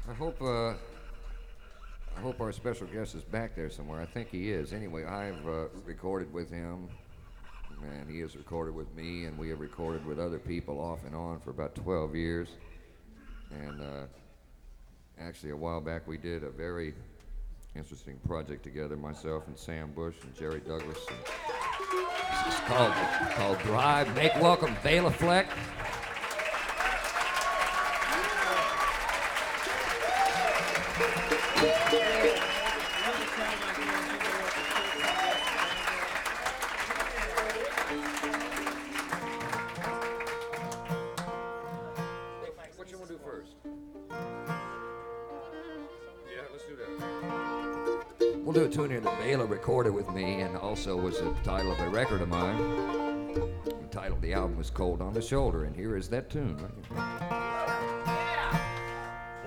I hope our special guest is back there somewhere. I think he is. Anyway, I've recorded with him, and he has recorded with me, and we have recorded with other people off and on for about 12 years. And actually, a while back, we did a very interesting project together, myself and Sam Bush and Jerry Douglas. And it's called Drive. Make welcome Bela Fleck. What you want to do first? Yeah, let's do that. We'll do a tune here that Bela recorded with me and also was the title of a record of mine. The title of the album was Cold on the Shoulder, and here is that tune right here.